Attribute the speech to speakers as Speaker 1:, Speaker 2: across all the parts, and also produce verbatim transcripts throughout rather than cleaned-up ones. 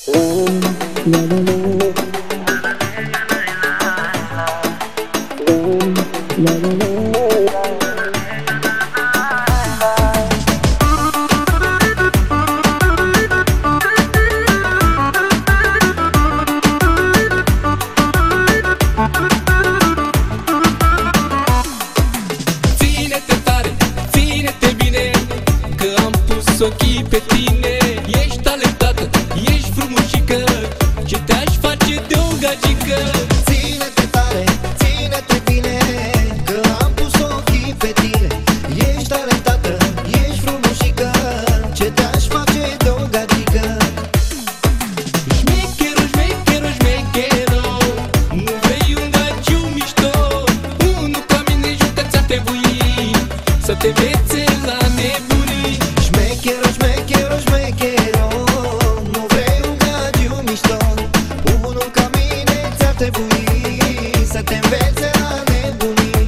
Speaker 1: Ține-te tare, ține-te bine, că am pus ochii pe tine. Ești talentată, ești frumușică, ce te-aș face de o gagică.
Speaker 2: Ține-te tare, ține-te bine, că am pus ochii pe tine. Ești talentată, ești frumușică, ce te-aș face de o gagică.
Speaker 1: Șmechero, șmechero, șmechero, nu vrei un gagiu mișto? Unul ca mine jucă ți-ar trebui să te învețe la nebunii.
Speaker 2: Șmechero, șmechero, șmechero, nu vrei un gagiu mișto? Unul ca mine ți-ar trebui să te învețe la nebunii.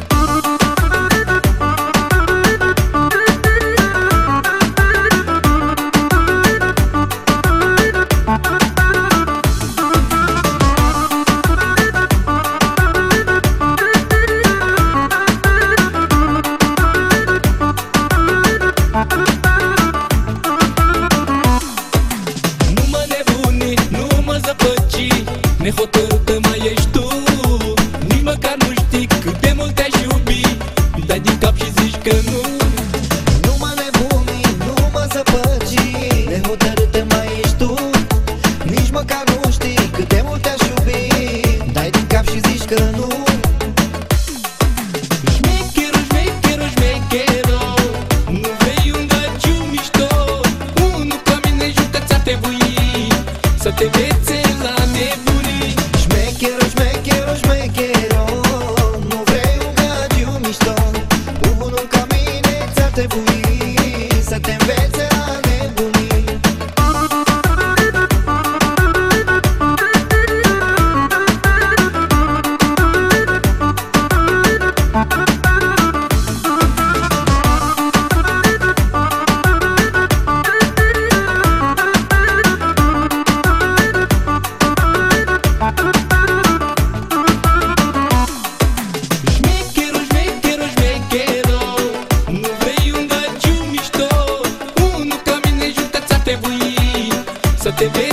Speaker 1: Nu mă nebuni, nu mă zăpăci, nehotărâtă mai ești tu. Nici măcar nu știi cât de mult te-aș iubi, dai din cap și zici că nu.
Speaker 2: Nu mă nebuni, nu mă zăpăci, nehotărâtă mai ești tu. Nici măcar nu știi cât de mult te-aș iubi, dai din cap și zici că nu.
Speaker 1: Șmechero, șmechero, șmechero, nu vrei un gagiu mișto? Unul ca mine jucă ți-ar trebui să te învețe la nebunii.
Speaker 2: Șmechero, șmechero, șmechero, nu vrei un gagiu mișto? Unul ca mine ți-ar trebui să te învețe la nebunii.
Speaker 1: Șmechero, șmechero, șmechero, nu vrei un gagiu mișto? Unul ca mine jucă ți-ar trebui să te învețe